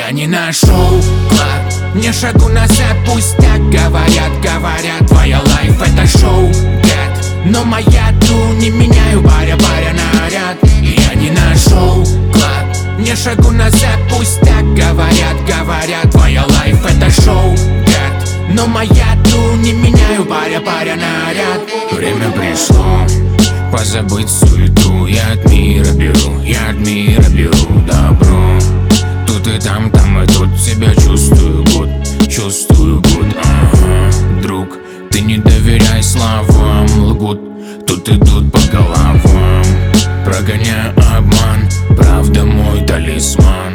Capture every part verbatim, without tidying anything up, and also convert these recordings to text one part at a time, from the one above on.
Я не нашел клад, не шагу назад, пусть так говорят, говорят. Твоя лайф это шоу, get, но моя ту не меняю, баря, баря, наряд. Я не нашел клад, не шагу назад, пусть так говорят, говорят. Твоя лайф это шоу, get, но моя ту не меняю, баря, баря, наряд. Время пришло позабыть суету, я от мира беру, я от мира беру добро. Тут и там, там и тут себя чувствую гуд, чувствую гуд, ага. Друг, ты не доверяй словам, лгут, тут идут по головам. Прогоняю обман, правда мой талисман,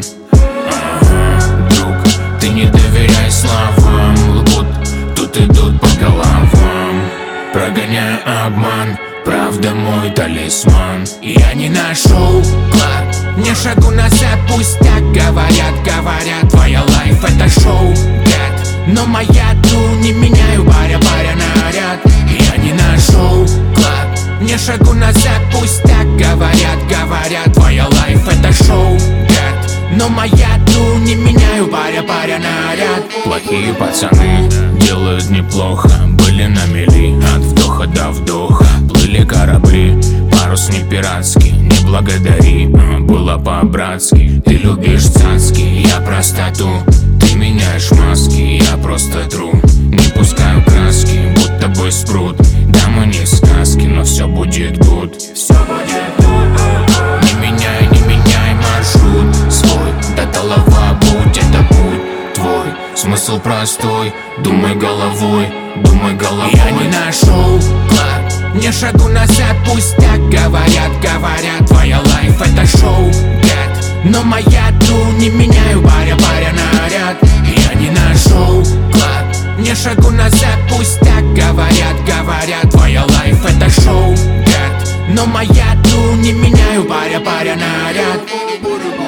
ага. Друг, ты не доверяй словам, лгут, тут идут по головам. Прогоняю обман, правда мой талисман. Я не нашел клад, не шагу назад, пусть так говорят, говорят. Твоя лайф это шоу, get, но моя ту не меняю, баря, баря, наряд. Я не нашел клад, не шагу назад, пусть так говорят, говорят. Твоя лайф это шоу, get, но моя ту не меняю, баря, баря, наряд. Плохие пацаны делают неплохо, были на мели от вдоха до вдоха. Плыли корабли, парус не пиратский, не благодари, было по-братски. Ты любишь цацки, я простоту, ты меняешь маски, я просто тру. Не пускаю краски, будто бы спрут. Да мы не сказки, но все будет гуд, все будет гуд. Не меняй, не меняй маршрут свой, до толова будь, это путь твой. Смысл простой, думай головой, думай головой. Я не нашел клад, не шагу назад, пусть так говорят, говорят. Твоя лайф это шоу, get, но моя ту не меняю, баря, баря, наряд. Я не нашел клад, не шагу назад, пусть так говорят, говорят. Твоя лайф это шоу, get, но моя ту не меняю, баря, баря, наряд.